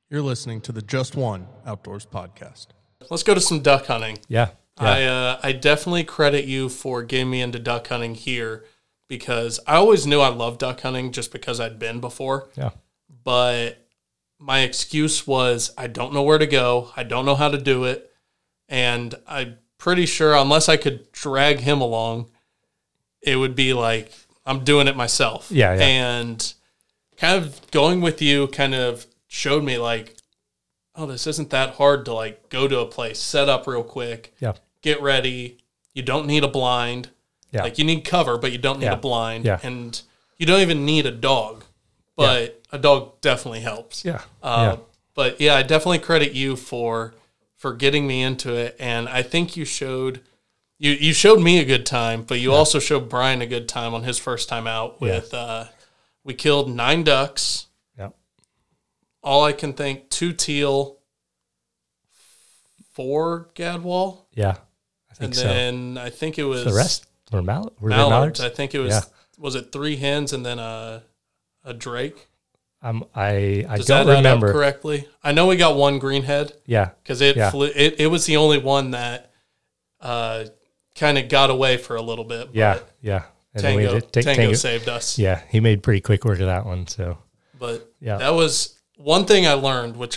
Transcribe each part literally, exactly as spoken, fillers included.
You're listening to the Just One Outdoors podcast. Let's go to some duck hunting. Yeah. yeah. I uh, I definitely credit you for getting me into duck hunting here because I always knew I loved duck hunting just because I'd been before. Yeah. But my excuse was I don't know where to go. I don't know how to do it. And I'm pretty sure unless I could drag him along, it would be like I'm doing it myself. Yeah, yeah. And kind of going with you kind of showed me like, oh, this isn't that hard to like go to a place, set up real quick, yeah. get ready. You don't need a blind. Yeah. Like you need cover, but you don't need yeah. a blind. Yeah. And you don't even need a dog, but yeah. a dog definitely helps. Yeah. Uh, yeah. But yeah, I definitely credit you for for getting me into it. And I think you showed you you showed me a good time, but you yeah. also showed Brian a good time on his first time out with yeah. uh, we killed nine ducks. All I can think, two teal, four gadwall. Yeah, I think and so. And then I think it was... The rest were mall- were mallards. mallards. I think it was, yeah. was it three hens and then a a drake? Um, I, I Does don't that remember. add up correctly? I know we got one greenhead. Yeah. Because it, yeah. flew, it, it was the only one that uh, kind of got away for a little bit. Yeah, yeah. And Tango, t- Tango, Tango saved us. Yeah, he made pretty quick work of that one. So, But yeah. that was... One thing I learned, which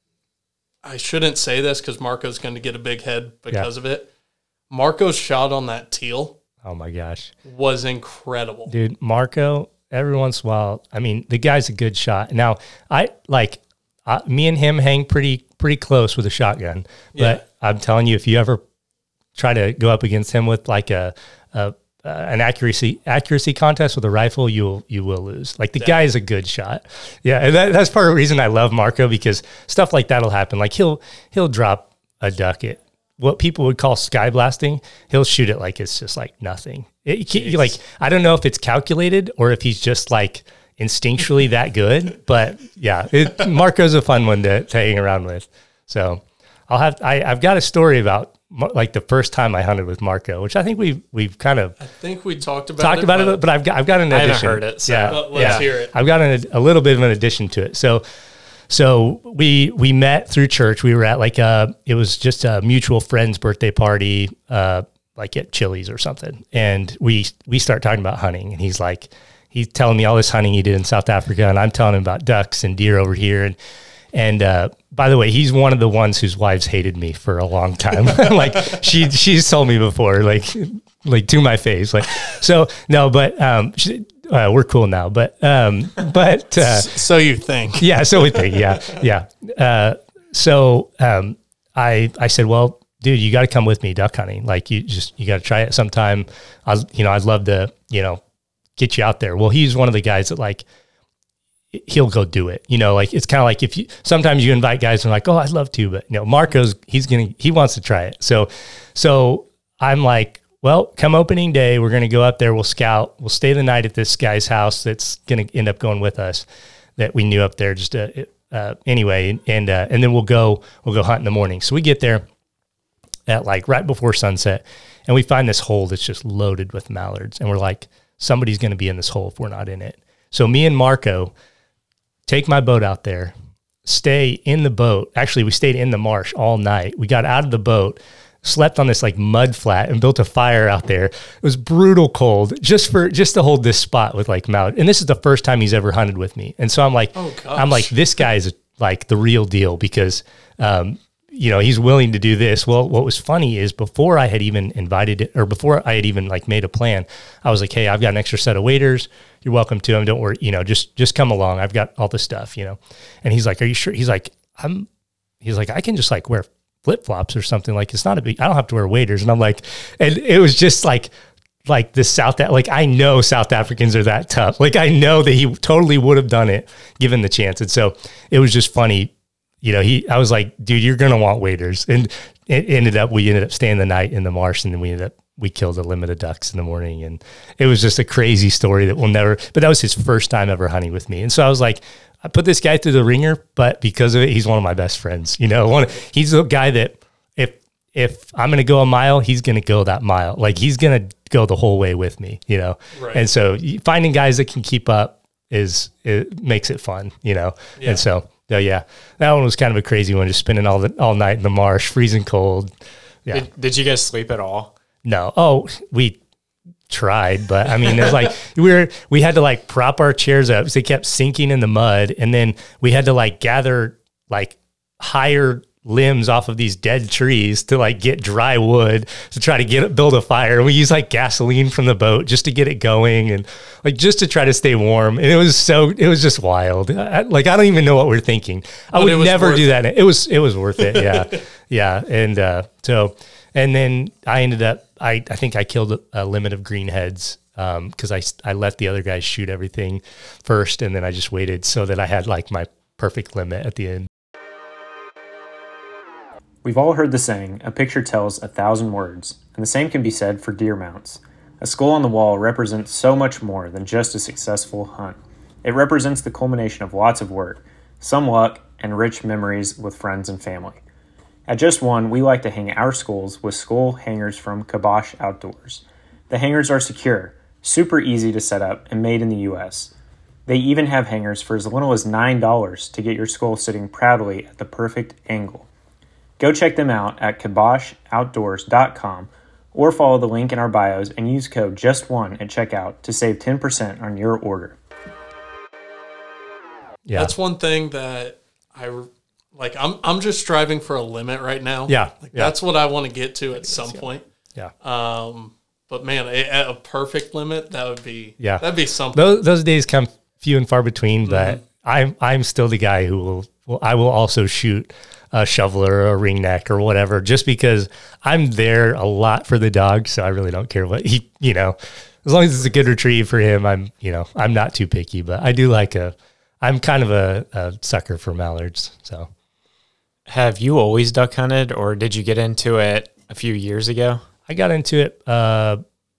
I shouldn't say this because Marco's going to get a big head because yeah. of it. Marco's shot on that teal. Oh my gosh. Was incredible. Dude, Marco, every once in a while, I mean, the guy's a good shot. Now, I like, I, me and him hang pretty, pretty close with a shotgun. But yeah. I'm telling you, if you ever try to go up against him with like a, a Uh, an accuracy accuracy contest with a rifle, you'll you will lose. Like the guy is a good shot. Yeah, and that, that's part of the reason I love Marco, because stuff like that'll happen. Like he'll he'll drop a duck at what people would call sky blasting. He'll shoot it like it's just like nothing. It, it, like I don't know if it's calculated or if he's just like instinctually that good. But yeah, it, Marco's a fun one to, to hang around with. So I'll have I, I've got a story about like the first time I hunted with Marco, which I think we've we've kind of I think we talked about talked it, about but it, but I've got I've got an I addition. haven't heard it. So yeah, well, let's yeah. hear it. I've got an, a little bit of an addition to it. So, so we we met through church. We were at like a it was just a mutual friend's birthday party, uh, like at Chili's or something, and we we start talking about hunting, and he's like he's telling me all this hunting he did in South Africa, and I'm telling him about ducks and deer over here, and. And uh, by the way, he's one of the ones whose wives hated me for a long time. Like she, she's told me before, like, like to my face. Like, so no, but um, she, uh, we're cool now. But, um, but uh, so you think? Yeah, so we think. Yeah, yeah. Uh, so um, I, I said, well, dude, you got to come with me duck hunting. Like, you just you got to try it sometime. I, you know, I'd love to, you know, get you out there. Well, he's one of the guys that like. He'll go do it. You know, like it's kind of like if you, sometimes you invite guys and like, oh, I'd love to, but you know, Marco's, he's going to, he wants to try it. So, so I'm like, well, come opening day, we're going to go up there. We'll scout, we'll stay the night at this guy's house. That's going to end up going with us that we knew up there just, uh, uh anyway. And, uh, and then we'll go, we'll go hunt in the morning. So we get there at like right before sunset and we find this hole that's just loaded with mallards. And we're like, somebody's going to be in this hole if we're not in it. So me and Marco take my boat out there, stay in the boat. Actually, we stayed in the marsh all night. We got out of the boat, slept on this like mud flat and built a fire out there. It was brutal cold just for, just to hold this spot with like mallard. And this is the first time he's ever hunted with me. And so I'm like, oh, gosh. I'm like, this guy is like the real deal because, um, you know, he's willing to do this. Well, what was funny is before I had even invited it or before I had even like made a plan, I was like, hey, I've got an extra set of waders. You're welcome to them. Don't worry. You know, just, just come along. I've got all the stuff, you know? And he's like, are you sure? He's like, I'm, he's like, I can just like wear flip flops or something. Like, it's not a big, I don't have to wear waders. And I'm like, and it was just like, like the South, like I know South Africans are that tough. Like I know that he totally would have done it given the chance. And so it was just funny. You know, he, I was like, dude, you're going to want waders. And it ended up, we ended up staying the night in the marsh and then we ended up, we killed a limit of ducks in the morning. And it was just a crazy story that we'll never, but that was his first time ever hunting with me. And so I was like, I put this guy through the ringer, but because of it, he's one of my best friends. You know, one, he's the guy that if, if I'm going to go a mile, he's going to go that mile. Like he's going to go the whole way with me, you know? Right. And so finding guys that can keep up is, it makes it fun, you know? Yeah. And so, So yeah, that one was kind of a crazy one, just spending all the all night in the marsh, freezing cold. Yeah. Did, did you guys sleep at all? No. Oh, we tried, but I mean, it's like we were we had to like prop our chairs up because they kept sinking in the mud, and then we had to like gather like higher limbs off of these dead trees to like get dry wood to try to get build a fire. And we use like gasoline from the boat just to get it going and like just to try to stay warm. And it was so it was just wild. I, like I don't even know what we're thinking. I But it would was never worth do it. that. It was it was worth it. Yeah, yeah. And uh, so and then I ended up I I think I killed a, a limit of greenheads because I I let the other guys shoot everything first, and then I just waited so that I had like my perfect limit at the end. We've all heard the saying, a picture tells a thousand words, and the same can be said for deer mounts. A skull on the wall represents so much more than just a successful hunt. It represents the culmination of lots of work, some luck, and rich memories with friends and family. At Just One, we like to hang our skulls with skull hangers from Kibosh Outdoors. The hangers are secure, super easy to set up, and made in the U S. They even have hangers for as little as nine dollars to get your skull sitting proudly at the perfect angle. Go check them out at kibosh outdoors dot com or follow the link in our bios and use code just one at checkout to save ten percent on your order. Yeah. That's one thing that I like. I'm I'm just striving for a limit right now. Yeah, like yeah. that's what I want to get to at some point. Yeah. Um, but man, a, a perfect limit that would be Yeah. that'd be something. Those those days come few and far between, but Mm-hmm. I'm I'm still the guy who will, will I will also shoot a shoveler or a ringneck or whatever, just because I'm there a lot for the dog. So I really don't care what he, you know, as long as it's a good retrieve for him, I'm, you know, I'm not too picky, but I do like a, I'm kind of a, a sucker for mallards. So Have you always duck hunted, or did you get into it a few years ago? I got into it, uh,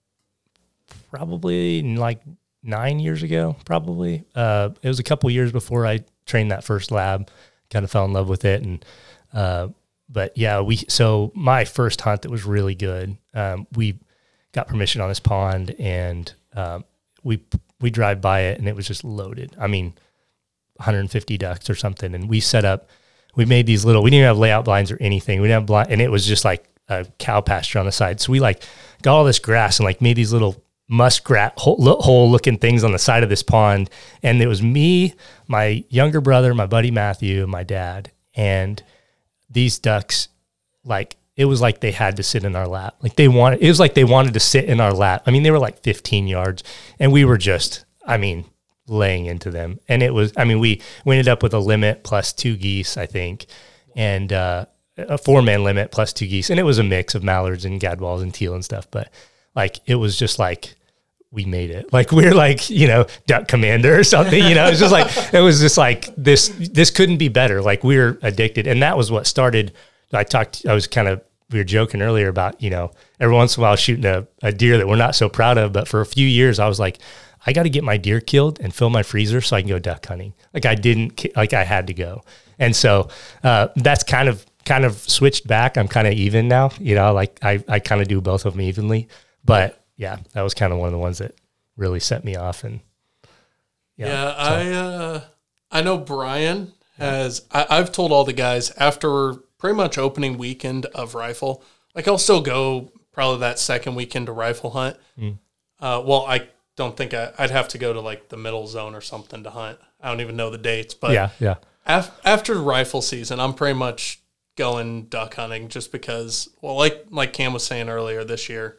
probably like nine years ago, probably. Uh, it was a couple years before I trained that first lab, kind of fell in love with it. And, uh, but yeah, we, so my first hunt that was really good, um, we got permission on this pond, and, um, we, we drive by it, and it was just loaded. I mean, one hundred fifty ducks or something. And we set up, we made these little, we didn't even have layout blinds or anything. We didn't have blind, and it was just like a cow pasture on the side. So we like got all this grass and like made these little muskrat hole, hole looking things on the side of this pond. And it was me, my younger brother, my buddy Matthew, and my dad. And these ducks, like, it was like they had to sit in our lap. Like they wanted, it was like they wanted to sit in our lap. I mean, they were like fifteen yards, and we were just, I mean, laying into them. And it was, I mean, we, we ended up with a limit plus two geese, I think, and uh, a four man limit plus two geese. And it was a mix of mallards and gadwalls and teal and stuff. But like, it was just like, we made it. Like we're like, you know, duck commander or something, you know, it's just like, it was just like this, this couldn't be better. Like we were addicted. And that was what started. I talked, I was kind of, we were joking earlier about, you know, every once in a while shooting a, a deer that we're not so proud of. But for a few years, I was like, I got to get my deer killed and fill my freezer so I can go duck hunting. Like I didn't, like I had to go. And so uh, that's kind of, kind of switched back. I'm kind of even now, you know, like I, I kind of do both of them evenly. But yeah, that was kind of one of the ones that really set me off. And yeah, yeah, yeah I uh, I know Brian has. I, I've told all the guys after pretty much opening weekend of rifle, like I'll still go probably that second weekend to rifle hunt. Mm. Uh, well, I don't think I, I'd have to go to like the middle zone or something to hunt. I don't even know the dates, but yeah, yeah. Af- after rifle season, I'm pretty much going duck hunting just because. Well, like like Cam was saying earlier this year,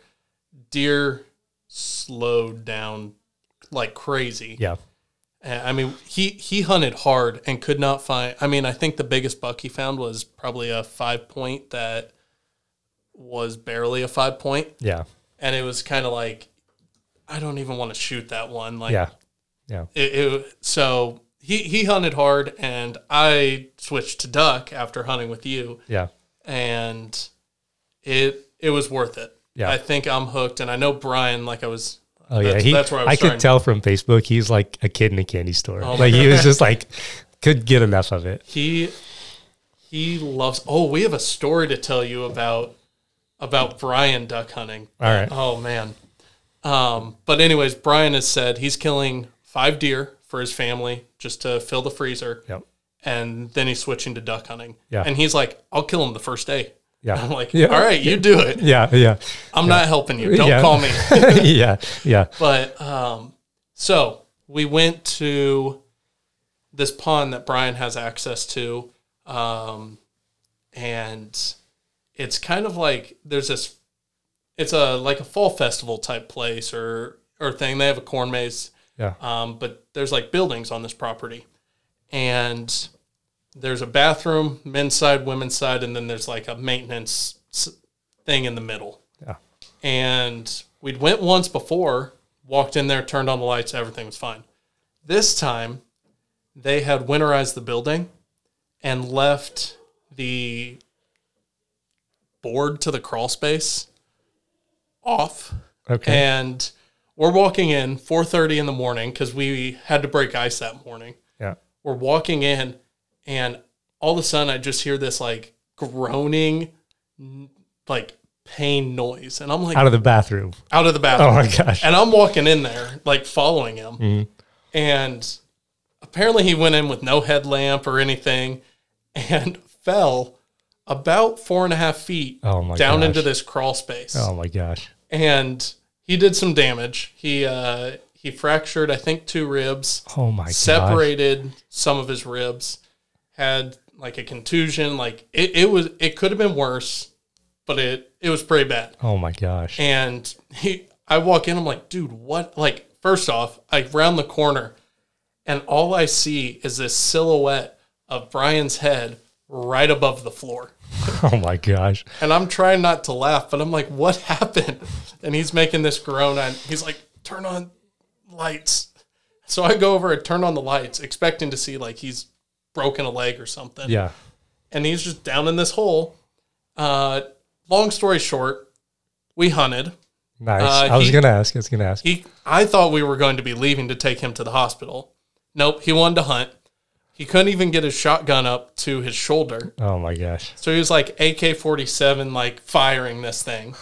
deer slowed down like crazy. Yeah. I mean, he, he hunted hard and could not find, I mean, I think the biggest buck he found was probably a five point that was barely a five point. Yeah. And it was kind of like, I don't even want to shoot that one. Like, Yeah. Yeah. It, it, so he, he hunted hard, and I switched to duck after hunting with you. Yeah. And it, it was worth it. Yeah. I think I'm hooked. And I know Brian, like I was, Oh yeah, That's- he. that's where I was I trying could to- tell from Facebook he's like a kid in a candy store. Oh, like he was just like could get enough of it. He he loves. Oh, we have a story to tell you about about Brian duck hunting. All right. Oh man. Um, but anyways, Brian has said he's killing five deer for his family just to fill the freezer. Yep. and then he's switching to duck hunting. Yeah. And he's like, I'll kill him the first day. Yeah. I'm like, Yeah. all right, you do it. Yeah. Yeah. I'm not helping you. Don't Yeah. call me. yeah. Yeah. But um, so we went to this pond that Brian has access to, um, and it's kind of like there's this. It's a like a fall festival type place or or thing. They have a corn maze, Yeah. um, but there's like buildings on this property, and there's a bathroom, men's side, women's side, and then there's like a maintenance s- thing in the middle. Yeah. And we'd went once before, walked in there, turned on the lights, everything was fine. This time, they had winterized the building and left the board to the crawl space off. Okay. And we're walking in four thirty in the morning because we had to break ice that morning. Yeah. We're walking in, and all of a sudden I just hear this like groaning, n- like pain noise. And I'm like, Out of the bathroom. out of the bathroom. Oh my gosh. And I'm walking in there, like following him. Mhm. And apparently he went in with no headlamp or anything and fell about four and a half feet Oh my down gosh. into this crawl space. Oh my gosh. And he did some damage. He uh, he fractured, I think, two ribs, Oh my gosh. separated some of his ribs, had like a contusion. Like it, it was, it could have been worse, but it, it was pretty bad. Oh my gosh. And he, I walk in, I'm like, dude, what? Like, first off, I round the corner and all I see is this silhouette of Brian's head right above the floor. Oh my gosh. And I'm trying not to laugh, but I'm like, what happened? And he's making this groan and he's like, turn on lights. So I go over and turn on the lights, expecting to see like he's broken a leg or something. Yeah. And he's just down in this hole. Uh, long story short, we hunted. Nice. Uh, I was he- going to ask. I was going to ask. He, I thought we were going to be leaving to take him to the hospital. Nope, he wanted to hunt. He couldn't even get his shotgun up to his shoulder. Oh my gosh. So he was like A K forty-seven, like firing this thing.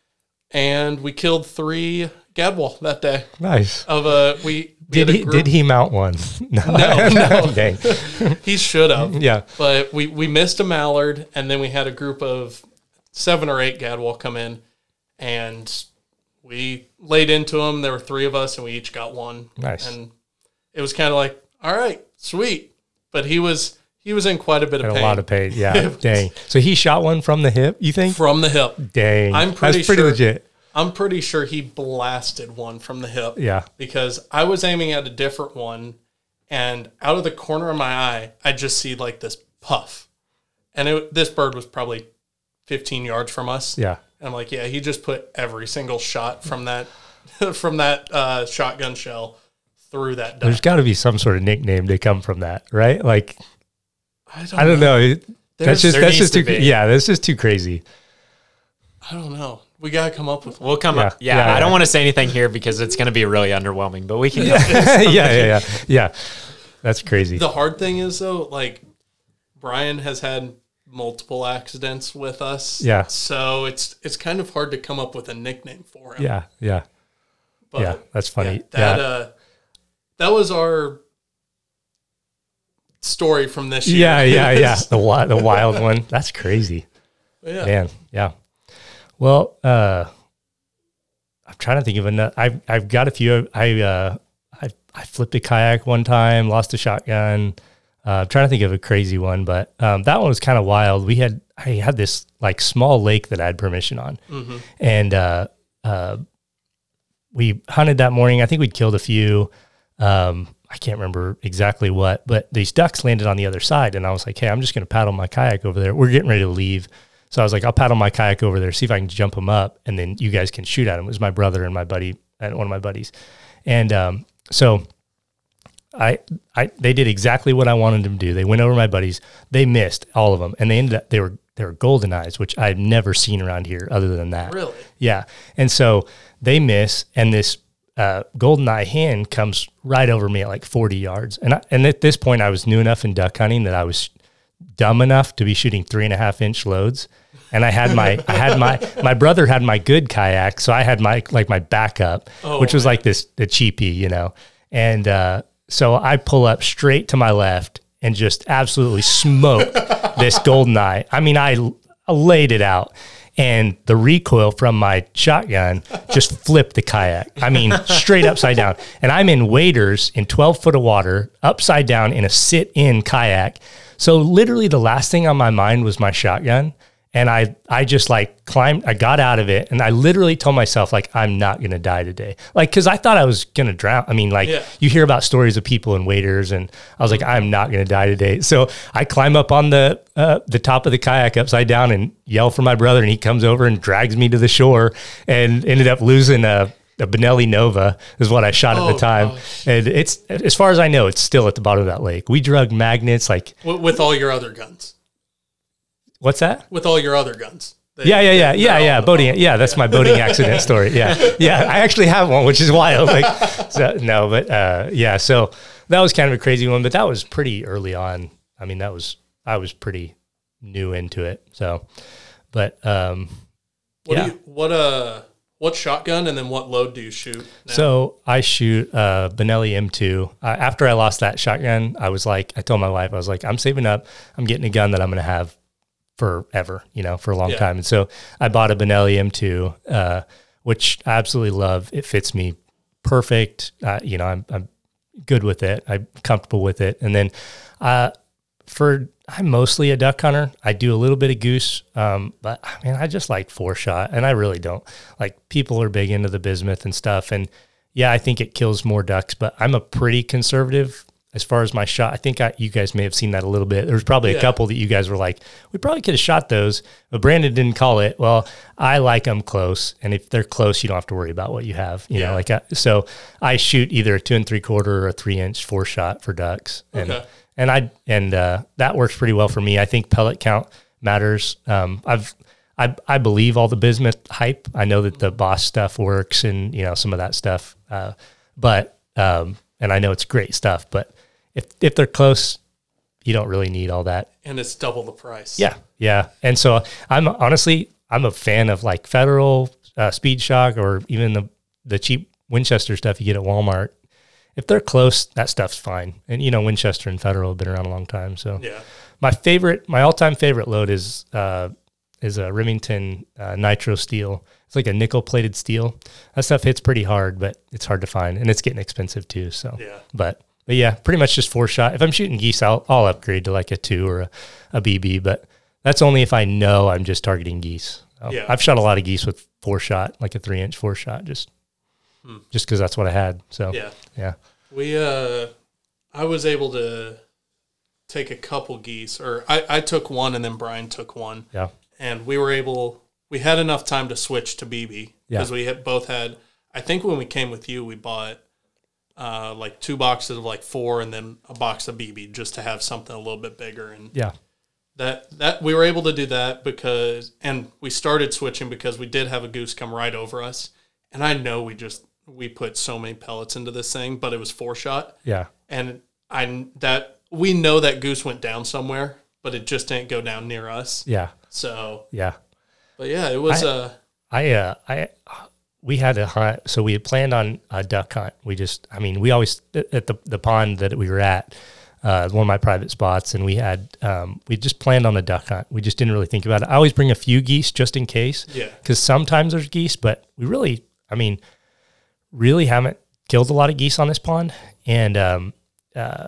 And we killed three gadwall that day. Nice. Of a we, we Did had a he group- did he mount one? No. No, no. Dang. He should have. Yeah. But we, we missed a mallard, and then we had a group of seven or eight gadwall come in, and we laid into them. There were three of us, and we each got one. Nice. And it was kind of like, all right, sweet. But he was he was in quite a bit of Had pain. a lot of pain. Yeah. Dang. So he shot one from the hip, you think? From the hip. Dang. I'm pretty That's pretty sure- legit. I'm pretty sure he blasted one from the hip. Yeah. Because I was aiming at a different one, and out of the corner of my eye, I just see like this puff. And it, this bird was probably fifteen yards from us. Yeah. And I'm like, yeah, he just put every single shot from that from that uh, shotgun shell through that duck. There's got to be some sort of nickname to come from that, right? Like, I don't, I don't know. It- That's There's- just there that's needs just to too be. yeah. That's just too crazy. I don't know. We gotta come up with one. We'll come Yeah. up. Yeah, Yeah, I yeah. don't want to say anything here because it's going to be really underwhelming, but we can. yeah, yeah, yeah, yeah, yeah. That's crazy. The hard thing is though, like Brian has had multiple accidents with us. Yeah. So it's it's kind of hard to come up with a nickname for him. Yeah, yeah, But yeah. That's funny. yeah, that yeah. uh that was our story from this year. Yeah, yeah, yeah. The wild, the wild one. That's crazy, yeah. man. Yeah. Well, uh, I'm trying to think of another. I've I've got a few. I uh, I I flipped a kayak one time, lost a shotgun. Uh, I'm trying to think of a crazy one, but um, that one was kind of wild. We had I had this like small lake that I had permission on, Mm-hmm. and uh, uh, we hunted that morning. I think we'd killed a few. Um, I can't remember exactly what, but these ducks landed on the other side, and I was like, "Hey, I'm just going to paddle my kayak over there." We're getting ready to leave, so I was like, "I'll paddle my kayak over there, see if I can jump them up, and then you guys can shoot at them." It was my brother and my buddy, and one of my buddies, and um, so I, I, they did exactly what I wanted them to do. They went over my buddies. They missed all of them, and they ended up they were they were golden eyes, which I've never seen around here other than that. Really? Yeah. And so they miss, and this uh, golden eye hen comes right over me at like forty yards. And I, and at this point, I was new enough in duck hunting that I was dumb enough to be shooting three and a half inch loads. And I had my, I had my, my brother had my good kayak, so I had my like my backup, Oh, which was man. like this the cheapie, you know. And uh, so I pull up straight to my left, and just absolutely smoked this goldeneye. I mean, I, I laid it out. And the recoil from my shotgun just flipped the kayak. I mean, straight upside down. And I'm in waders in twelve foot of water, upside down in a sit-in kayak. So literally the last thing on my mind was my shotgun. And I, I just like climbed, I got out of it, and I literally told myself, like, I'm not going to die today. Like, cause I thought I was going to drown. I mean, like yeah. you hear about stories of people in waders, and I was like, I'm not going to die today. So I climb up on the, uh, the top of the kayak upside down and yell for my brother, and he comes over and drags me to the shore, and ended up losing a, a Benelli Nova is what I shot oh, at the time. Gosh. And it's, as far as I know, it's still at the bottom of that lake. We drug magnets like with, with all your other guns. What's that? With all your other guns. They, yeah, yeah, yeah, yeah, yeah. Boating. Yeah, that's my boating accident story. Yeah. Yeah. I actually have one, which is wild. Like, so, no, but, uh, yeah. So that was kind of a crazy one, but that was pretty early on. I mean, that was, I was pretty new into it. So, but, um, what yeah. do you, what, uh, what shotgun and then what load do you shoot now? So I shoot uh Benelli M two. Uh, after I lost that shotgun, I was like, I told my wife, I was like, I'm saving up. I'm getting a gun that I'm going to have forever, you know, for a long yeah. time. And so I bought a Benelli M two, uh, which I absolutely love. It fits me perfect. Uh, you know, I'm, I'm good with it. I'm comfortable with it. And then, uh, for, I'm mostly a duck hunter. I do a little bit of goose. Um, but I mean, I just like four shot, and I really don't. Like, people are big into the bismuth and stuff. And yeah, I think it kills more ducks, but I'm a pretty conservative as far as my shot. I think I, you guys may have seen that a little bit. There was probably yeah. a couple that you guys were like, we probably could have shot those, but Brandon didn't call it. Well, I like them close. And if they're close, you don't have to worry about what you have, you yeah. know, like, I, so I shoot either a two and three quarter or a three inch four shot for ducks. And, okay. and I, and, uh, that works pretty well for me. I think pellet count matters. Um, I've, I, I believe all the bismuth hype. I know that the Boss stuff works, and, you know, some of that stuff. Uh, but, um, and I know it's great stuff, but if if they're close, you don't really need all that. And it's double the price. Yeah, yeah. And so I'm honestly, I'm a fan of like Federal, uh, Speed Shock, or even the the cheap Winchester stuff you get at Walmart. If they're close, that stuff's fine. And, you know, Winchester and Federal have been around a long time. So yeah. My favorite, my all-time favorite load is uh, is a Remington uh, Nitro Steel. It's like a nickel-plated steel. That stuff hits pretty hard, but it's hard to find, and it's getting expensive too. So, yeah. But but yeah, pretty much just four shot. If I'm shooting geese, I'll I'll upgrade to like a two or a, a B B, but that's only if I know I'm just targeting geese. So yeah. I've shot a lot of geese with four shot, like a three inch four shot, just hmm. just because that's what I had. So yeah, yeah. We uh, I was able to take a couple geese, or I I took one, and then Brian took one. Yeah. And we were able, we had enough time to switch to B B because yeah. we had both had, I think when we came with you, we bought uh, like two boxes of like four and then a box of B B just to have something a little bit bigger. And yeah, that, that we were able to do that because, and we started switching because we did have a goose come right over us. And I know we just, we put so many pellets into this thing, but it was four shot. Yeah. And I, that, we know that goose went down somewhere, but it just didn't go down near us. Yeah. So yeah, but yeah, it was. I, uh, I, uh, I, we had a hunt, so we had planned on a duck hunt. We just, I mean, we always at the the pond that we were at, uh, one of my private spots, and we had, um, we just planned on a duck hunt. We just didn't really think about it. I always bring a few geese just in case, yeah, because sometimes there's geese, but we really, I mean, really haven't killed a lot of geese on this pond, and um, uh,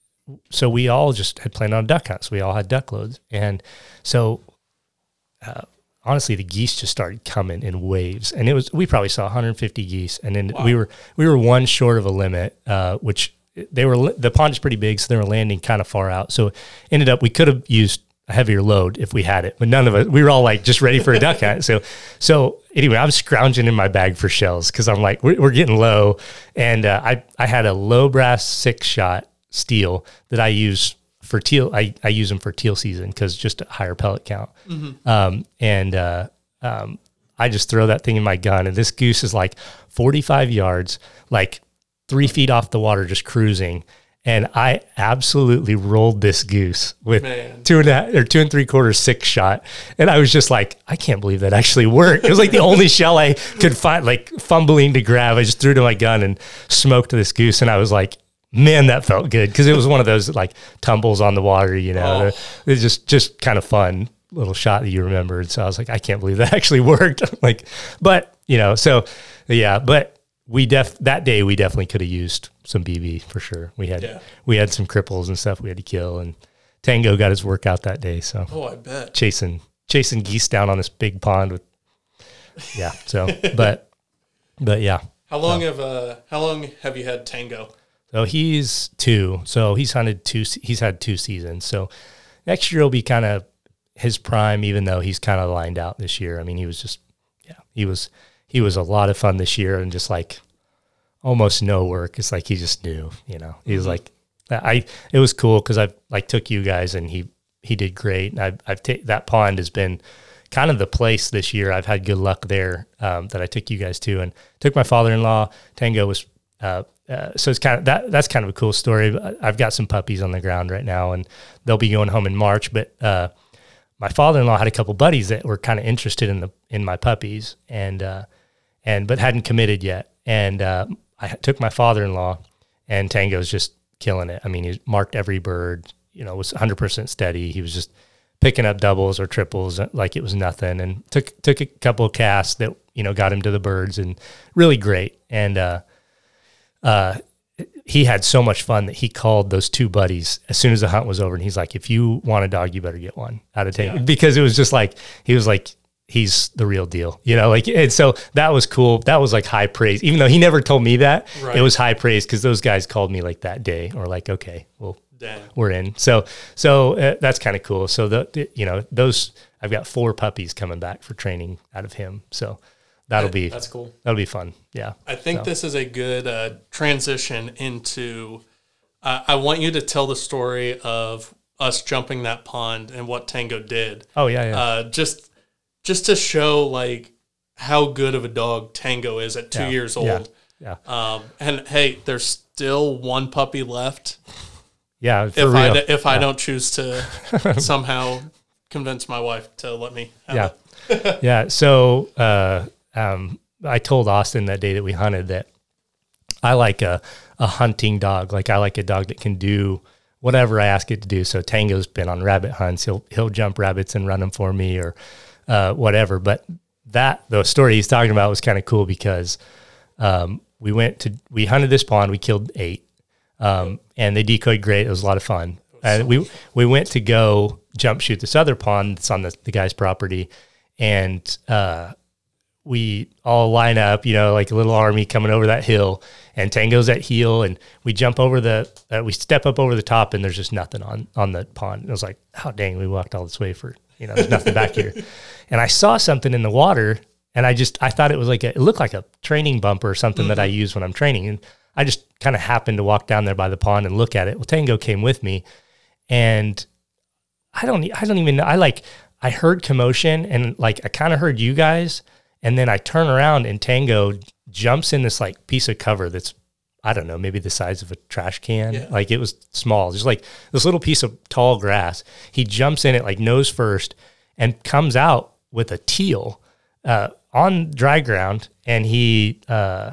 so we all just had planned on a duck hunt. So we all had duck loads, and so. Uh, honestly, the geese just started coming in waves, and it was, we probably saw one hundred fifty geese, and then wow. we were, we were one short of a limit, uh, which they were, the pond is pretty big. So they were landing kind of far out. So ended up, we could have used a heavier load if we had it, but none of us, we were all like just ready for a duck hunt. So, so anyway, I was scrounging in my bag for shells. Cause I'm like, we're, we're getting low. And, uh, I, I had a low brass six shot steel that I use for teal. I, I use them for teal season because just a higher pellet count. Mm-hmm. Um, and, uh, um, I just throw that thing in my gun, and this goose is like forty-five yards, like three feet off the water, just cruising. And I absolutely rolled this goose with Man. two and a half or two and three quarters six shot. And I was just like, I can't believe that actually worked. It was like the only shell I could find, like fumbling to grab. I just threw to my gun and smoked this goose. And I was like, man, that felt good because it was one of those like tumbles on the water, you know. Oh. It's just just kind of fun little shot that you remembered. So I was like, I can't believe that actually worked. Like, but you know, so yeah, but we def that day we definitely could have used some B B for sure. We had Yeah. we had some cripples and stuff we had to kill, and Tango got his work out that day. So Oh, I bet. chasing chasing geese down on this big pond with yeah. So but but yeah. How long have uh how long have you had Tango? So he's two. So he's hunted two. He's had two seasons. So next year will be kind of his prime, even though he's kind of lined out this year. I mean, he was just, yeah, he was, he was a lot of fun this year and just like almost no work. It's like he just knew, you know, he was like, I, it was cool because I like took you guys and he, he did great. And I've, I've taken that pond has been kind of the place this year. I've had good luck there um, that I took you guys to and took my father-in-law. Tango was, uh, Uh, so it's kind of that. That's kind of a cool story. I've got some puppies on the ground right now, and they'll be going home in March. But uh, my father-in-law had a couple buddies that were kind of interested in the in my puppies, and uh, and but hadn't committed yet. And uh, I took my father-in-law, and Tango's just killing it. I mean, he marked every bird. You know, was one hundred percent steady. He was just picking up doubles or triples like it was nothing, and took took a couple of casts that you know got him to the birds, and really great. And uh, Uh, he had so much fun that he called those two buddies as soon as the hunt was over. And he's like, if you want a dog, you better get one out of Tango. Yeah. Because it was just like, he was like, he's the real deal, you know, like, and so that was cool. That was like high praise, even though he never told me that. Right. It was high praise because those guys called me like that day or like, okay, well, Dang. We're in. So, so uh, that's kind of cool. So the, the, you know, those, I've got four puppies coming back for training out of him. So that'll be, that's cool. That'll be fun. Yeah. I think so. This is a good uh, transition into, uh, I want you to tell the story of us jumping that pond and what Tango did. Oh yeah. Yeah. Uh, just, just to show like how good of a dog Tango is at two yeah. years old. Yeah. yeah. Um, and hey, there's still one puppy left. Yeah. For if real. I, if yeah. I don't choose to somehow convince my wife to let me have yeah. it. yeah. So, uh, um, I told Austin that day that we hunted that I like a, a hunting dog. Like I like a dog that can do whatever I ask it to do. So Tango's been on rabbit hunts. He'll, he'll jump rabbits and run them for me or, uh, whatever. But that, the story he's talking about was kind of cool because, um, we went to, we hunted this pond, we killed eight, um, and they decoyed great. It was a lot of fun. And we, we went to go jump shoot this other pond that's on the, the guy's property. And, uh, we all line up, you know, like a little army coming over that hill, and Tango's at heel, and we jump over the, uh, we step up over the top, and there's just nothing on, on the pond. And it was like, oh, dang, we walked all this way for, you know, there's nothing back here. And I saw something in the water, and I just, I thought it was like, a, it looked like a training bumper or something mm-hmm. that I use when I'm training. And I just kind of happened to walk down there by the pond and look at it. Well, Tango came with me, and I don't, I don't even know. I like, I heard commotion, and like, I kind of heard you guys. And then I turn around and Tango jumps in this like piece of cover that's, I don't know, maybe the size of a trash can. Yeah. Like it was small, just like this little piece of tall grass. He jumps in it like nose first and comes out with a teal uh, on dry ground. And he, uh,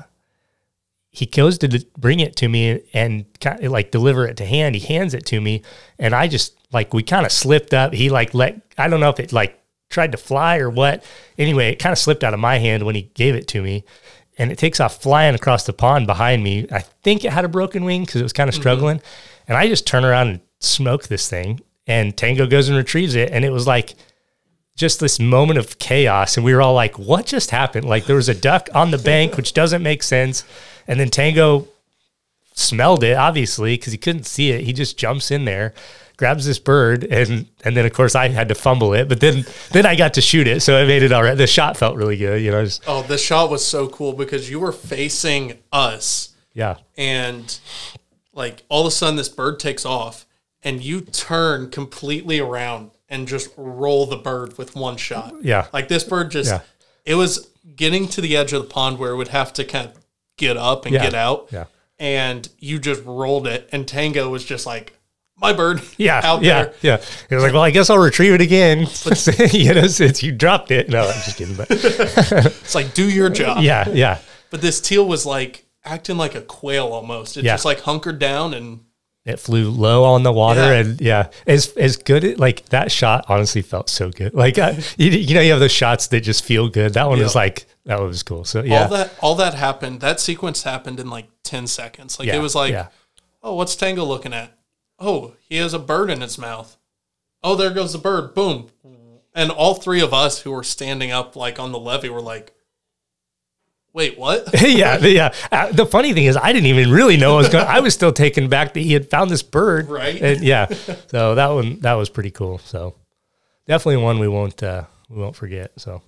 he goes to d- bring it to me and kind of like deliver it to hand. He hands it to me. And I just like, we kind of slipped up. He like let, I don't know if it like, tried to fly or what. Anyway, it kind of slipped out of my hand when he gave it to me, and it takes off flying across the pond behind me. I think it had a broken wing because it was kind of struggling. Mm-hmm. And I just turn around and smoke this thing, and Tango goes and retrieves it. And it was like just this moment of chaos. And we were all like, what just happened? Like there was a duck on the bank, which doesn't make sense. And then Tango smelled it, obviously, because he couldn't see it. He just jumps in there, grabs this bird, and and then of course I had to fumble it, but then then I got to shoot it, so it made it all right. The shot felt really good, you know. Just, oh, the shot was so cool because you were facing us, yeah, and like all of a sudden this bird takes off, and you turn completely around and just roll the bird with one shot. Yeah, like this bird just yeah. it was getting to the edge of the pond where it would have to kind of get up and yeah. get out, yeah, and you just rolled it, and Tango was just like, my bird, yeah, out yeah, there. yeah. He was like, well, I guess I'll retrieve it again. But, you know, since you dropped it. No, I'm just kidding. But it's like, do your job. Yeah, yeah. But this teal was like, acting like a quail almost. It Yeah. just like hunkered down and It flew low on the water, Yeah. and yeah, as as good as, like that shot honestly felt so good. Like uh, you, you know, you have those shots that just feel good. That one Yeah. was like that one was cool. So yeah, all that all that happened. That sequence happened in like ten seconds. Like yeah, it was like, yeah. oh, what's Tango looking at? Oh, he has a bird in his mouth. Oh, there goes the bird. Boom. And all three of us who were standing up like on the levee were like, wait, what? yeah, yeah. Uh, the funny thing is, I didn't even really know I was going. I was still taken back that he had found this bird, Right. And yeah, so that one that was pretty cool. So definitely one we won't uh, we won't forget. So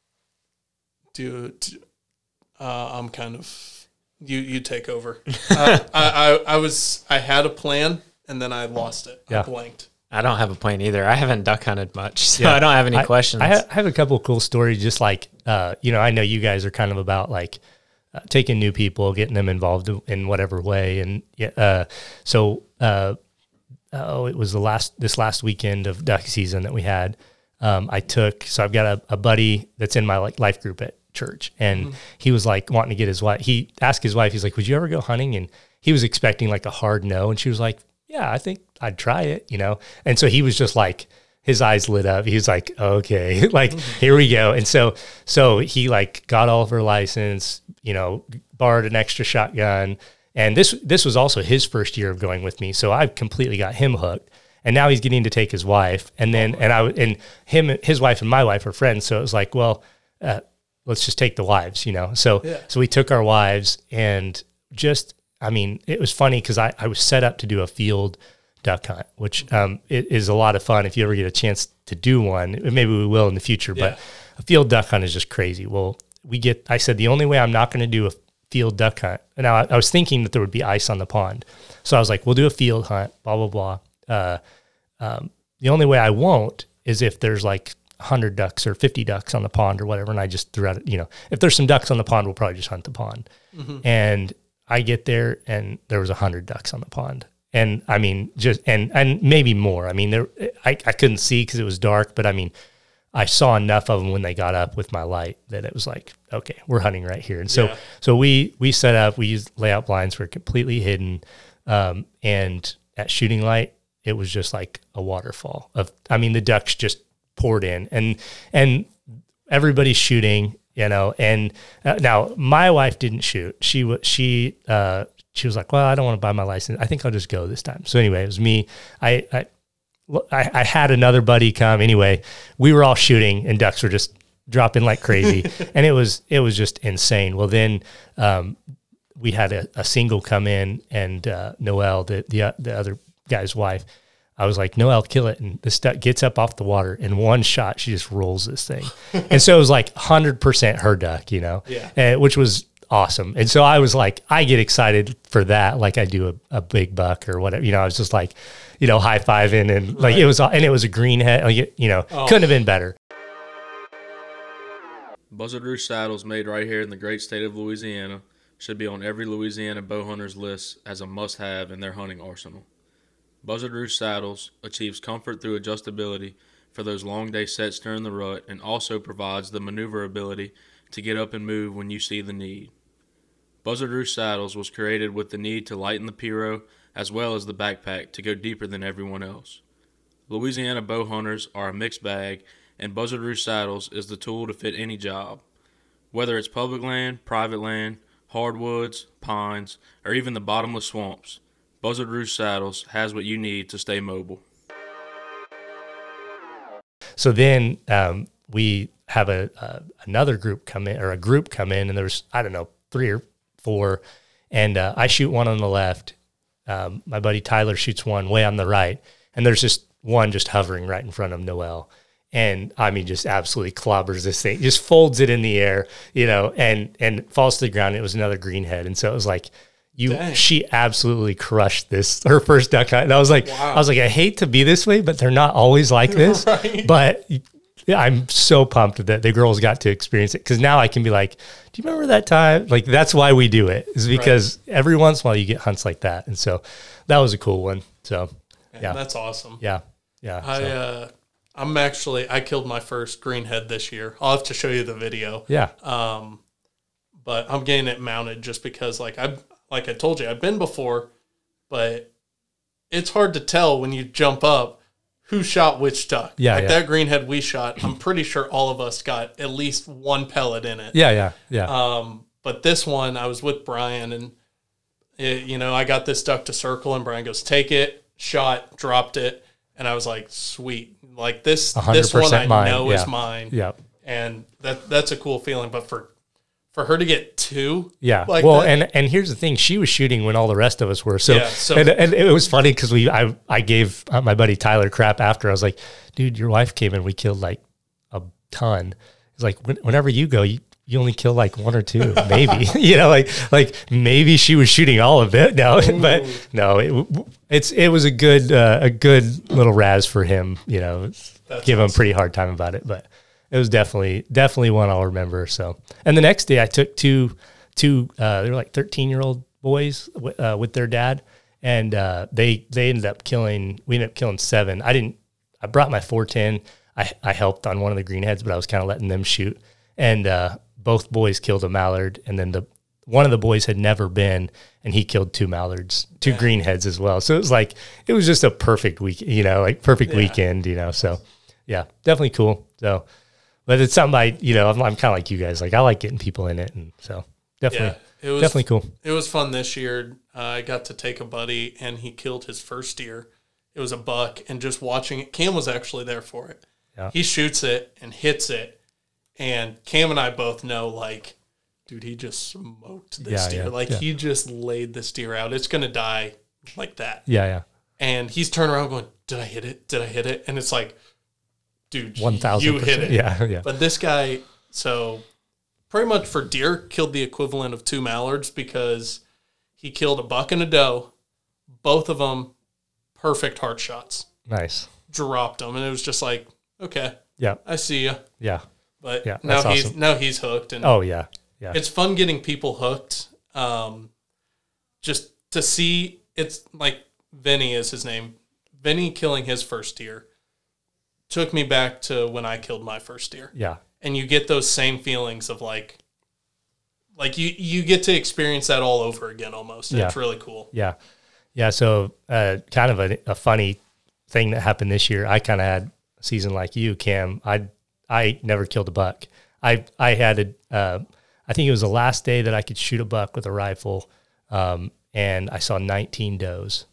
Dude, uh, I'm kind of you. You take over. uh, I, I I was I had a plan and then I lost it. Yeah. I blanked. I don't have a plan either. I haven't duck hunted much, so Yeah. I don't have any I, questions. I ha- I have a couple of cool stories. Just like uh, you know, I know you guys are kind of about like uh, taking new people, getting them involved in whatever way, and yeah. Uh, so uh, oh, it was the last this last weekend of duck season that we had. Um, I took so I've got a, a buddy that's in my like life group at church, and mm-hmm. he was like wanting to get his wife. He asked his wife, he's like, "Would you ever go hunting?" And he was expecting like a hard no, and she was like, "Yeah, I think I'd try it," you know? And so he was just like, his eyes lit up. He was like, okay, like, mm-hmm. here we go. And so, so he like got all of her license, you know, borrowed an extra shotgun. And this, this was also his first year of going with me. So I completely got him hooked. And now he's getting to take his wife. And then, and I, and him, his wife and my wife are friends. So it was like, well, uh, let's just take the wives, you know? So, yeah. so we took our wives and just, I mean, it was funny because I, I was set up to do a field duck hunt, which um, it is a lot of fun if you ever get a chance to do one. Maybe we will in the future, Yeah. but a field duck hunt is just crazy. Well, we get, I said, the only way I'm not going to do a field duck hunt. And now I, I was thinking that there would be ice on the pond. So I was like, we'll do a field hunt, blah, blah, blah. Uh, um, the only way I won't is if there's like one hundred ducks or fifty ducks on the pond or whatever. And I just threw out, you know, if there's some ducks on the pond, we'll probably just hunt the pond. Mm-hmm. And I get there and there was a hundred ducks on the pond. And I mean, just, and, and maybe more. I mean, there, I, I couldn't see cause it was dark, but I mean, I saw enough of them when they got up with my light that it was like, okay, we're hunting right here. And so, Yeah. so we, we set up, we used layout blinds for completely hidden. Um, and at shooting light, it was just like a waterfall of, I mean, the ducks just poured in and, and everybody's shooting, you know, and uh, now my wife didn't shoot. She was, she, uh, she was like, well, I don't want to buy my license. I think I'll just go this time. So anyway, it was me. I, I, I, I had another buddy come. Anyway, we were all shooting and ducks were just dropping like crazy. And it was, it was just insane. Well, then, um, we had a, a single come in and, uh, Noelle, the, the, the other guy's wife, I was like, Noelle, kill it. And this duck gets up off the water in one shot. She just rolls this thing. And so it was like one hundred percent her duck, you know, Yeah. and, which was awesome. And so I was like, I get excited for that. Like I do a, a big buck or whatever, you know, I was just like, you know, high fiving and like, Right. it was, and it was a green head, like, you know, Oh. couldn't have been better. Buzzard Roost saddles made right here in the great state of Louisiana should be on every Louisiana bow hunter's list as a must-have in their hunting arsenal. Buzzard Roost saddles achieves comfort through adjustability for those long day sets during the rut and also provides the maneuverability to get up and move when you see the need. Buzzard Roost saddles was created with the need to lighten the Piro as well as the backpack to go deeper than everyone else. Louisiana bow hunters are a mixed bag, and Buzzard Roost saddles is the tool to fit any job. Whether it's public land, private land, hardwoods, pines, or even the bottomless swamps, Buzzard Roost saddles has what you need to stay mobile. So then um, we have a, a another group come in, or a group come in, and there's, I don't know, three or four, and uh, I shoot one on the left. Um, my buddy Tyler shoots one way on the right, and there's just one just hovering right in front of Noelle. And I mean, just absolutely clobbers this thing, just folds it in the air, you know, and, and falls to the ground. It was another greenhead. And so it was like, you, Dang. she absolutely crushed this, her first duck hunt. And I was like, Wow. I was like, I hate to be this way, but they're not always like this. Right. But yeah, I'm so pumped that the girls got to experience it. Cause now I can be like, do you remember that time? Like, that's why we do it, is because right. every once in a while you get hunts like that. And so that was a cool one. So Man, yeah, that's awesome. yeah, yeah. I, so. uh, I'm actually, I killed my first greenhead this year. I'll have to show you the video. yeah. Um, but I'm getting it mounted just because, like I like I told you, I've been before, but it's hard to tell when you jump up who shot which duck. Yeah, like yeah. that greenhead we shot, I'm pretty sure all of us got at least one pellet in it. Yeah, yeah, yeah. Um, but this one, I was with Brian, and it, you know, I got this duck to circle, and Brian goes, "Take it," shot, dropped it, and I was like, "Sweet, like this, this one I mine. know yeah. is mine." Yeah, and that that's a cool feeling. But for for her to get two, yeah. like well, that, and and here's the thing: she was shooting when all the rest of us were. So, Yeah, so- and, and it was funny because we, I, I gave uh, my buddy Tyler crap after. I was like, "Dude, your wife came and we killed like a ton." He's like, "When- "Whenever you go, you." You only kill like one or two, maybe, you know, like, like maybe she was shooting all of it. No, but no, it, it's, it was a good, uh, a good little razz for him, you know, That's give him a awesome. pretty hard time about it, but it was definitely, definitely one I'll remember. So, and the next day I took two, two, uh, they were like thirteen year old boys w- uh, with their dad. And, uh, they, they ended up killing, we ended up killing seven. I didn't, I brought my four ten. I, I helped on one of the greenheads, but I was kind of letting them shoot. And, uh, both boys killed a mallard, and then the one of the boys had never been, and he killed two mallards, two Yeah. greenheads as well. So it was like, it was just a perfect week, you know, like perfect Yeah. weekend, you know. So yeah, definitely cool. So, but it's something I, you know, I'm, I'm kind of like you guys. Like I like getting people in it, and so definitely, yeah, it was definitely cool. It was fun this year. Uh, I got to take a buddy, and he killed his first deer. It was a buck, and just watching it, Cam was actually there for it. Yeah. He shoots it and hits it, and Cam and I both know, like, dude, he just smoked this Yeah, deer. yeah, like, yeah. he just laid this deer out. It's going to die like that. Yeah, yeah, And he's turning around going, did I hit it? Did I hit it? And it's like, dude, one thousand you hit it. Yeah, yeah, But this guy, so pretty much for deer, killed the equivalent of two mallards because he killed a buck and a doe, both of them perfect heart shots, nice. dropped them, and it was just like, okay, Yeah, I see you. yeah. But Yeah, now that's he's awesome. now he's hooked, and Oh yeah, yeah, it's fun getting people hooked. Um, just to see, it's like Vinny is his name. Vinny killing his first deer took me back to when I killed my first deer. yeah, And you get those same feelings of like, like you, you get to experience that all over again almost. And Yeah. It's really cool. yeah, yeah. So, uh, kind of a, a funny thing that happened this year. I kind of had a season like you, Cam. I I never killed a buck. I I had a, uh, I think it was the last day that I could shoot a buck with a rifle, um, and I saw nineteen does,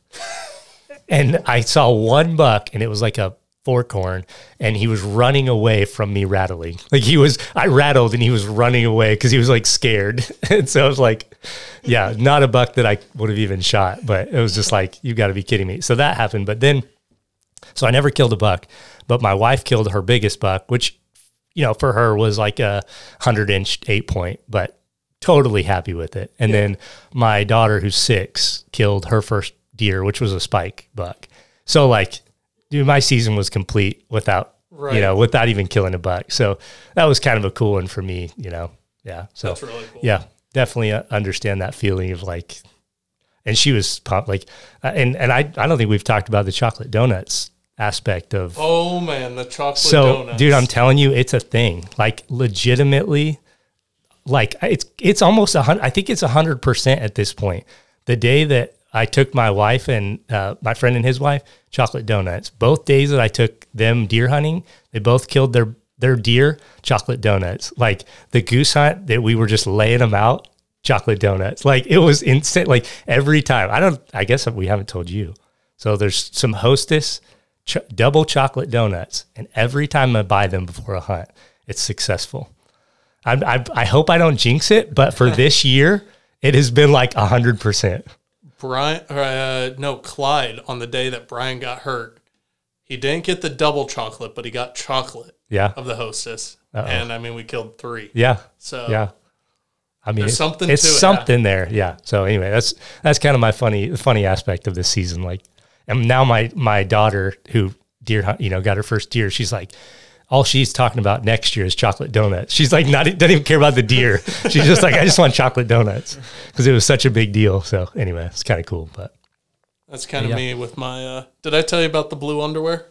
and I saw one buck, and it was like a fork horn, and he was running away from me rattling. Like he was, I rattled, and he was running away because he was like scared, and so I was like, yeah, not a buck that I would have even shot, but it was just like, you got to be kidding me. So that happened, but then, so I never killed a buck, but my wife killed her biggest buck, which, you know, for her was like a hundred inch eight point, but totally happy with it. And then my daughter, who's six, killed her first deer, which was a spike buck. So like, dude, my season was complete without, Right. you know, without even killing a buck. So that was kind of a cool one for me, you know? Yeah. So That's really cool. yeah, definitely uh, understand that feeling of like, and she was pumped, like, uh, and, and I, I don't think we've talked about the chocolate donuts aspect of, Oh man, the chocolate so donuts. dude, I'm telling you, it's a thing, like legitimately, like it's, it's almost a hundred, I think it's a hundred percent at this point. The day that I took my wife and uh, my friend and his wife, chocolate donuts, both days that I took them deer hunting, they both killed their, their deer, chocolate donuts. Like the goose hunt that we were just laying them out, chocolate donuts. Like it was instant. Like every time, I don't, I guess we haven't told you. So there's some Hostess ch- double chocolate donuts, and every time I buy them before a hunt, it's successful. I'm, I, I hope I don't jinx it, but for this year, it has been like a hundred percent. Brian, uh, no, Clyde, on the day that Brian got hurt, he didn't get the double chocolate, but he got chocolate Yeah. of the Hostess. Uh-oh. And I mean, we killed three. Yeah. So Yeah. I mean, There's it's, something it's to it, something there. Yeah. So anyway, that's, that's kind of my funny, funny aspect of this season. Like, and now my, my daughter who deer hunt, you know, got her first deer, she's like, all she's talking about next year is chocolate donuts. She's like, not, doesn't even care about the deer. She's just like, I just want chocolate donuts because it was such a big deal. So anyway, it's kind of cool, but that's kind of Yeah. me with my, uh, did I tell you about the blue underwear?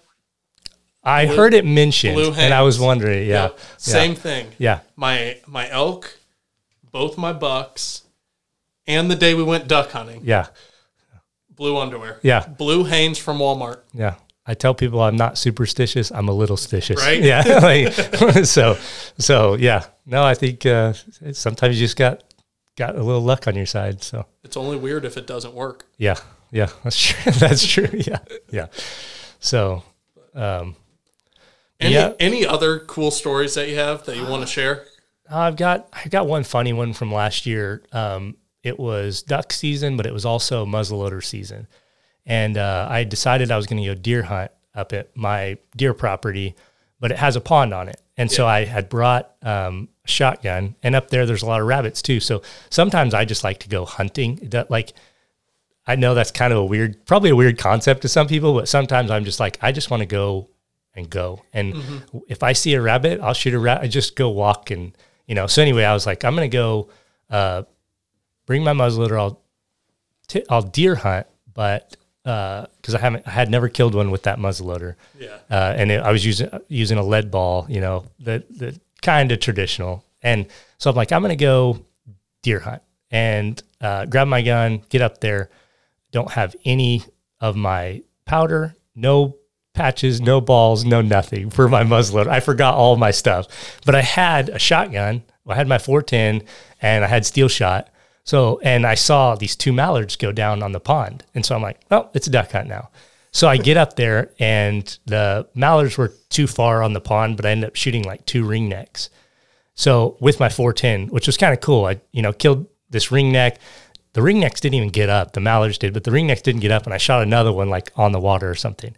I Blue- heard it mentioned blue and I was hands. wondering, yeah, Yep. Same thing. yeah, My, my elk both my bucks, and the day we went duck hunting. Yeah. Blue underwear. Yeah. Blue Hanes from Walmart. Yeah. I tell people I'm not superstitious. I'm a little stitious. Right? Yeah. Like, so, so yeah. No, I think uh, sometimes you just got got a little luck on your side. So It's only weird if it doesn't work. yeah, yeah, that's true. That's true. Yeah, yeah. So, um, Any yeah, any other cool stories that you have that you want to share? I've got I got one funny one from last year. Um, it was duck season, but it was also muzzleloader season, and uh, I decided I was going to go deer hunt up at my deer property, but it has a pond on it, and so I had brought um, a shotgun, and up there there's a lot of rabbits too. So sometimes I just like to go hunting. That like. I know that's kind of a weird, probably a weird concept to some people, but sometimes I'm just like, I just want to go and go. And mm-hmm. if I see a rabbit, I'll shoot a rabbit. I just go walk and, you know, so anyway, I was like, I'm going to go uh, bring my muzzleloader. I'll, t- I'll deer hunt, but uh, cause I haven't, I had never killed one with that muzzleloader. Yeah. Uh, and it, I was using, using a lead ball, you know, the, the kind of traditional. And so I'm like, I'm going to go deer hunt and uh, grab my gun, get up there. Don't have any of my powder, no patches, no balls, no nothing for my muzzleloader. I forgot all of my stuff, but I had a shotgun. I had my four ten and I had steel shot. So, and I saw these two mallards go down on the pond. And so I'm like, well, it's a duck hunt now. So I get up there and the mallards were too far on the pond, but I ended up shooting like two ringnecks. So with my four ten, which was kind of cool, I, you know, killed this ringneck. The ringnecks didn't even get up. The mallards did, but the ringnecks didn't get up. And I shot another one like on the water or something.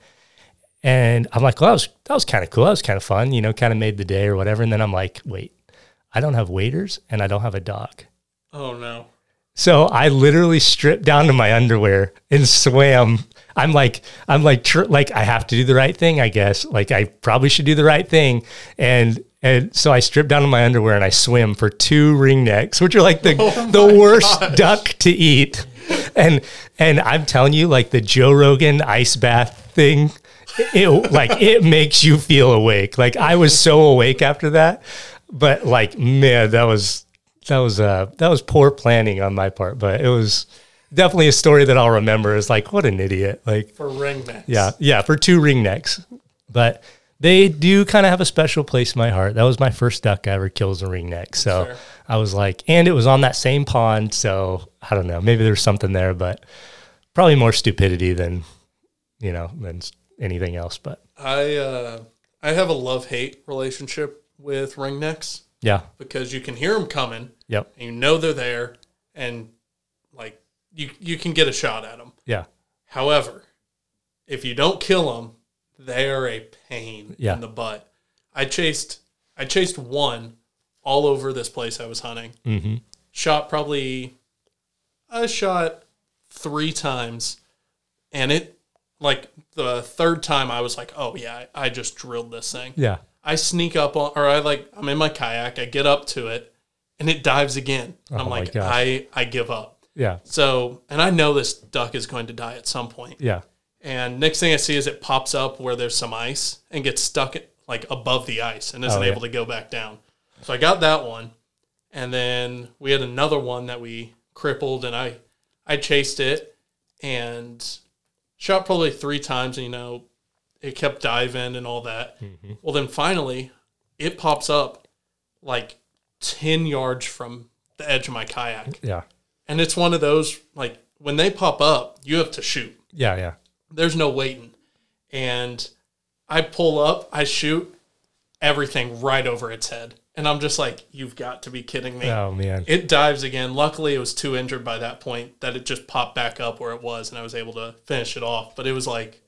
And I'm like, well, that was, that was kind of cool. That was kind of fun, you know, kind of made the day or whatever. And then I'm like, wait, I don't have waders and I don't have a dog. Oh, no. So I literally stripped down to my underwear and swam. I'm like, I'm like, tr- like I have to do the right thing, I guess. Like I probably should do the right thing. And And so I stripped down to my underwear and I swim for two ringnecks, which are like the oh the worst gosh. duck to eat. And and I'm telling you, like the Joe Rogan ice bath thing, it like it makes you feel awake. Like I was so awake after that, but like man, that was that was uh that was poor planning on my part. But it was definitely a story that I'll remember. Is like what an idiot. Like For ringnecks. yeah, yeah, for two ringnecks, but. They do kind of have a special place in my heart. That was my first duck I ever killed as a ringneck. So Sure. I was like, and it was on that same pond. So I don't know, maybe there's something there, but probably more stupidity than, you know, than anything else. But I uh, I have a love-hate relationship with ringnecks yeah, because you can hear them coming. yep, And you know they're there, and like you you can get a shot at them. yeah, However, if you don't kill them, they are a pain Yeah. in the butt. I chased I chased one all over this place I was hunting. mm-hmm. Shot probably I shot three times, and it like the third time I was like, oh yeah, I, I just drilled this thing. yeah, I sneak up on, or I like I'm in my kayak, I get up to it, and it dives again. Oh I'm my like, gosh. I I give up. yeah, So, and I know this duck is going to die at some point. yeah, And next thing I see is it pops up where there's some ice and gets stuck like above the ice and isn't Oh, yeah. able to go back down. So I got that one. And then we had another one that we crippled, and I, I chased it and shot probably three times, and, you know, it kept diving and all that. Mm-hmm. Well, then finally it pops up like ten yards from the edge of my kayak. yeah, And it's one of those, like, when they pop up, you have to shoot. yeah, yeah. There's no waiting. And I pull up, I shoot, everything right over its head. And I'm just like, you've got to be kidding me. Oh man, It dives again. Luckily, it was too injured by that point that it just popped back up where it was, and I was able to finish it off. But it was like,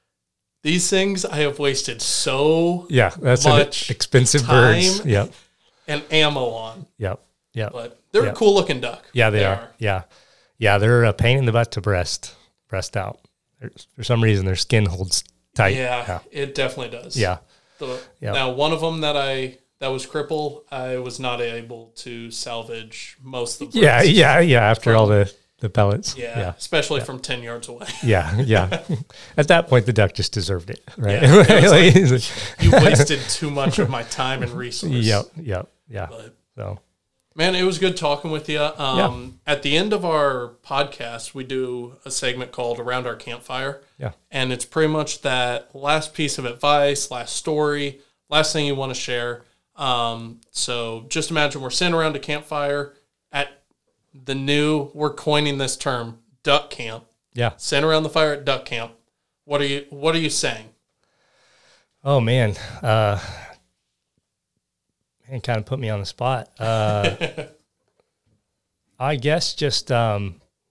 these things I have wasted so yeah. That's much an expensive time birds. Yep, and ammo on. yep, yep. But they're Yeah. a cool looking duck. Yeah, they, are. Yeah, yeah. They're a pain in the butt to breast breast out. There's, for some reason, their skin holds tight. Yeah, yeah, it definitely does. yeah. The, Yeah. Now, one of them that I that was crippled, I was not able to salvage most of the Yeah, birds. yeah, yeah. After all the, the pellets. yeah, Yeah. especially from ten yards away. Yeah. Yeah. At that point, the duck just deserved it, right? Yeah, it was like- He's like, You wasted too much of my time and resources. yep. Yep. Yeah. But So, Man, it was good talking with you. Um, yeah. At the end of our podcast, we do a segment called Around Our Campfire. Yeah. And it's pretty much that last piece of advice, last story, last thing you want to share. Um, so just imagine we're sitting around a campfire at the new, we're coining this term, duck camp. Yeah. Sitting around the fire at duck camp. What are you, what are you saying? Oh, man. Uh, man, kind of put me on the spot. Uh, I guess just um,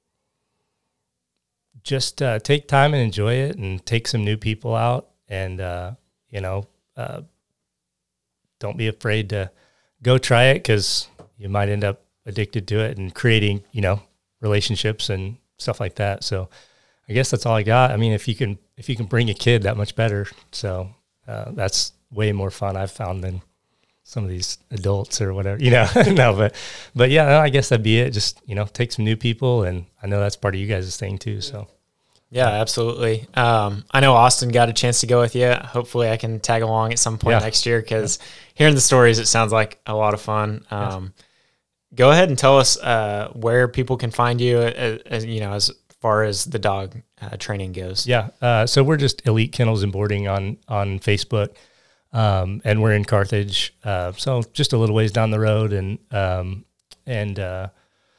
just uh, take time and enjoy it, and take some new people out, and uh, you know, uh, don't be afraid to go try it, because you might end up addicted to it and creating, you know, relationships and stuff like that. So I guess that's all I got. I mean, if you can if you can bring a kid, that much better. So uh, that's way more fun I've found than some of these adults or whatever, you know. No, but but yeah, no, I guess that'd be it. Just, you know, take some new people, and I know that's part of you guys' thing too. So yeah, absolutely. Um, I know Austin got a chance to go with you. Hopefully I can tag along at some point Yeah. next year, because yeah. hearing the stories, it sounds like a lot of fun. Um, yeah. Go ahead and tell us uh, where people can find you, as, as you know, as far as the dog uh, training goes. Yeah. Uh, so we're just Elite Kennels and Boarding on, on Facebook. Um, and we're in Carthage. Uh, so just a little ways down the road, and, um, and, uh,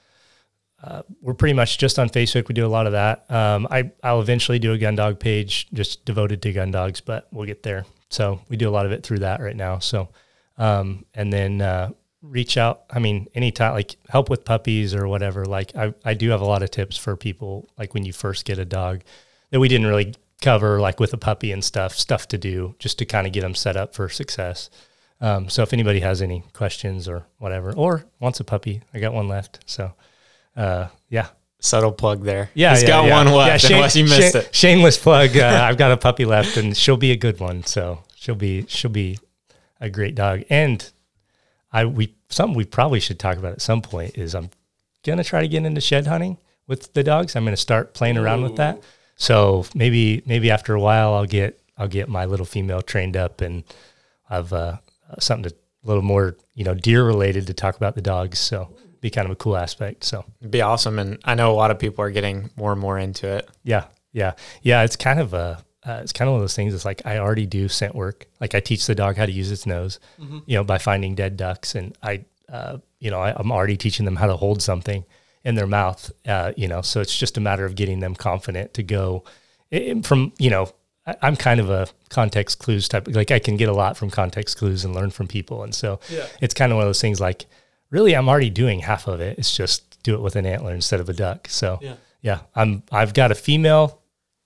uh, we're pretty much just on Facebook. We do a lot of that. Um, I, I'll eventually do a gun dog page just devoted to gun dogs, but we'll get there. So we do a lot of it through that right now. So, um, and then, uh, reach out. I mean, anytime, like help with puppies or whatever. Like I, I do have a lot of tips for people, like when you first get a dog, that we didn't really cover, like with a puppy and stuff, stuff to do just to kind of get them set up for success. Um, so if anybody has any questions or whatever, or wants a puppy, I got one left. So, uh, yeah. Subtle plug there. Yeah. He's yeah, got yeah. one left, yeah, shame, unless you missed shame, it. Shameless plug. Uh, I've got a puppy left, and she'll be a good one. So she'll be, she'll be a great dog. And I, we, something we probably should talk about at some point is I'm going to try to get into shed hunting with the dogs. I'm going to start playing around Ooh. with that. So maybe, maybe after a while I'll get, I'll get my little female trained up, and I've, uh, something to, a little more, you know, deer related to talk about the dogs. So it'd be kind of a cool aspect. So It'd be awesome. And I know a lot of people are getting more and more into it. yeah, yeah, yeah. It's kind of a, uh, it's kind of one of those things. It's like, I already do scent work. Like I teach the dog how to use its nose, mm-hmm. you know, by finding dead ducks. And I, uh, you know, I, I'm already teaching them how to hold something in their mouth, uh, you know, so it's just a matter of getting them confident to go it, from, you know, I, I'm kind of a context clues type, like I can get a lot from context clues and learn from people. And so yeah. it's kind of one of those things, like, really, I'm already doing half of it. It's just do it with an antler instead of a duck. So yeah, yeah I'm, I've got a female,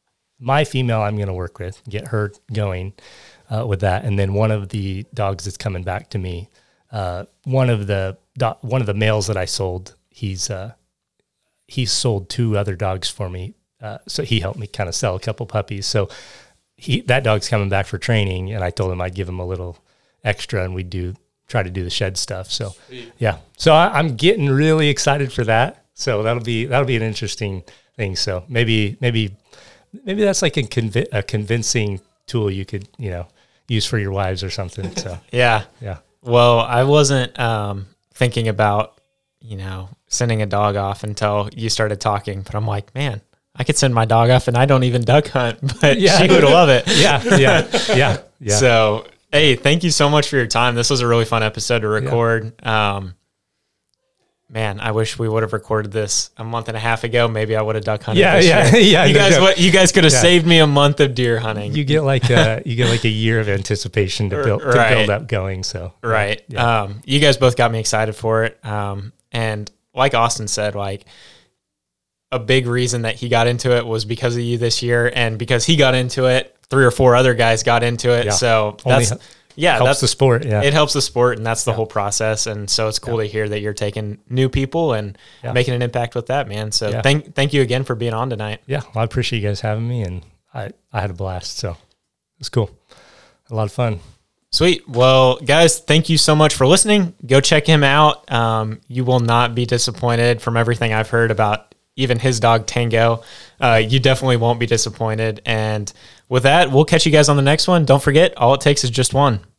my female I'm going to work with, get her going uh, with that. And then one of the dogs that's coming back to me, uh, one of the, do- one of the males that I sold, he's, uh, he's sold two other dogs for me. Uh, so he helped me kind of sell a couple puppies. So he, that dog's coming back for training, and I told him I'd give him a little extra, and we'd do, try to do the shed stuff. So Sweet. yeah, so I, I'm getting really excited for that. So that'll be, that'll be an interesting thing. So maybe, maybe, maybe that's like a, conv- a convincing tool you could, you know, use for your wives or something. So Yeah. yeah. Well, I wasn't um, thinking about, you know, sending a dog off until you started talking, but I'm like, man, I could send my dog off and I don't even duck hunt, but Yeah. she would love it. Yeah. Yeah. Yeah. Yeah. So, hey, thank you so much for your time. This was a really fun episode to record. Um, man, I wish we would have recorded this a month and a half ago. Maybe I would have duck hunted. Yeah, this yeah, year. yeah, You no guys, joke. what you guys could have Yeah. saved me a month of deer hunting. You get like a, you get like a year of anticipation to build, Right. to build up going. So Right. Yeah. Um, you guys both got me excited for it. Um, and like Austin said, like a big reason that he got into it was because of you this year, and because he got into it, three or four other guys got into it. Yeah. So Only that's, yeah, helps that's the sport. Yeah. It helps the sport, and that's the whole process. And so it's cool to hear that you're taking new people and Yeah. making an impact with that, man. So Yeah. thank, thank you again for being on tonight. yeah. Well, I appreciate you guys having me, and I, I had a blast. So it's cool. A lot of fun. Sweet. Well, guys, thank you so much for listening. Go check him out. Um, you will not be disappointed from everything I've heard about even his dog Tango. Uh, you definitely won't be disappointed. And with that, we'll catch you guys on the next one. Don't forget, all it takes is just one.